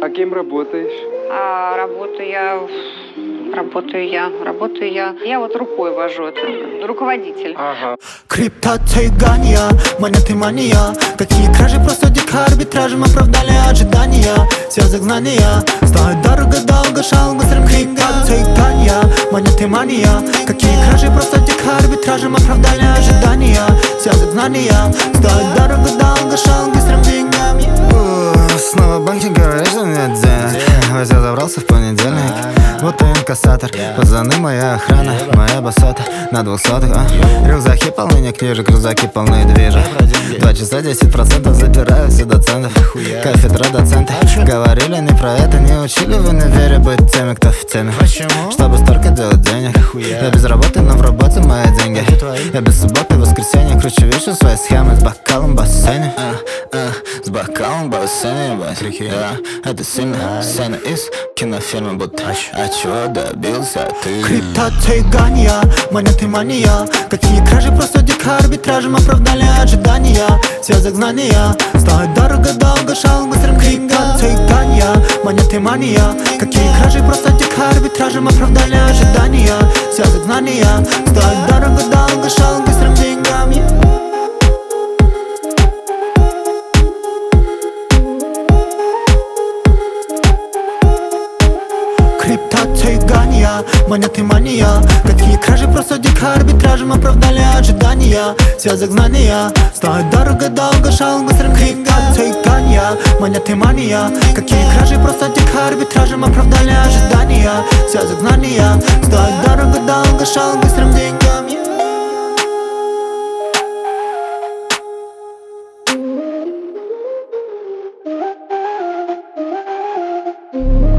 А кем работаешь? Работаю я. Я вот рукой вожу, это руководитель. Ага. Криптоцыганья, монеты мания. Какие кражи, просто дико арбитражем оправдали ожидания. Связок знания, стоит дорого, долго, шал, быстрым криптоцыганья, монеты мания. Какие кражи, просто дико арбитражем оправдали ожидания. Связок знания, стоит дорого, долго, шал, быстрым деньгами. Снова банки говорят, что нет денег, хотя забрался в понедельник. Вот и инкассатор, пацаны, моя охрана, моя басота на 200, рюкзаки полны, не книжек, рюкзаки полны движа. 2 часа 10% забираю все доцентов. Кафедра доценты говорили не про это, не учили в универе быть теми, кто в теме. Чтобы столько делать денег, я без работы, но в работе мои деньги. Я без субботы, воскресенья кручу вещи свои схемы с бокалом в бассейне. С бокалом в бассейне, это сильно сцена из кинофильма, будто а чего добился ты? Криптоцыганья, монеты мания. Какие кражи, просто дико арбитражем оправдали ожидания. Связок знания, стоит дорого, долго, шал, быстрым криптоцыганья, монеты мания. Какие кражи, просто дико арбитражем оправдали ожидания. Связок знания, стоит дорого, долго, шал, быстрым деньгами. Криптоцыганья, монеты мания. Какие кражи, просто дико арбитражем оправдали ожидания. Связок знания, стоит дорого, долго, шал, быстрым криптоцыганья, монеты мания. Какие кражи, просто дико арбитражем оправдали ожидания. Связок знания, стоит дорого, долго, шал, быстрым деньгами. Thank you.